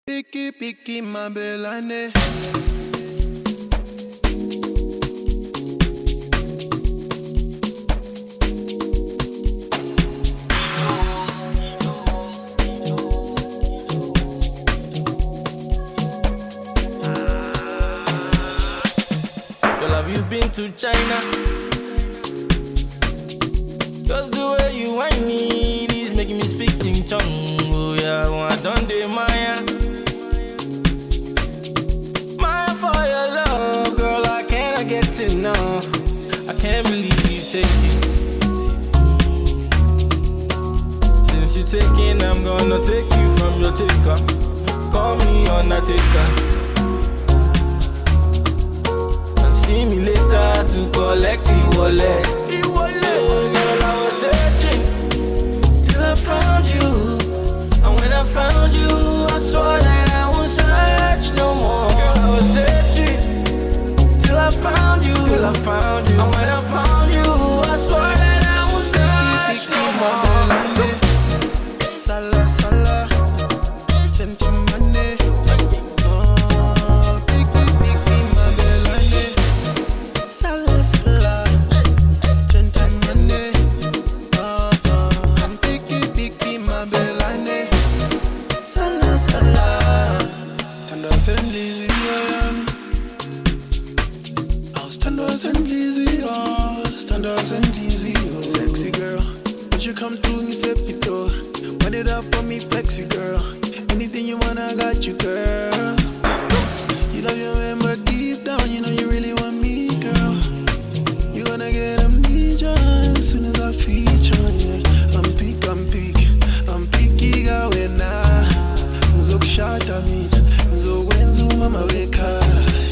Piki piki mabelane. Girl, have you been to China? Just the way you want me, is making me speak in tongue. Oh yeah, I done the Maya. Maya for your love, girl, I cannot get enough. I can't believe you take it. Since you're taking, I'm gonna take you from your taker. Call me Undertaker. See me later to collect the wallet. Girl, I was searching till I found you. And when I found you, I swore that I won't search no more. Girl, I was searching till I found you. And when I found you, I swore that I won't search no more. Sala sala, gentleman. Sexy girl, would you come through and you step it door? Run it up for me, flexy girl. Anything you want, I got you, girl. You know you remember deep down, you know you really want me, girl. You gonna get amnesia as soon as I feature, yeah. I'm picky, gawe na. Nzokushata mina, nzokwenza umama weka.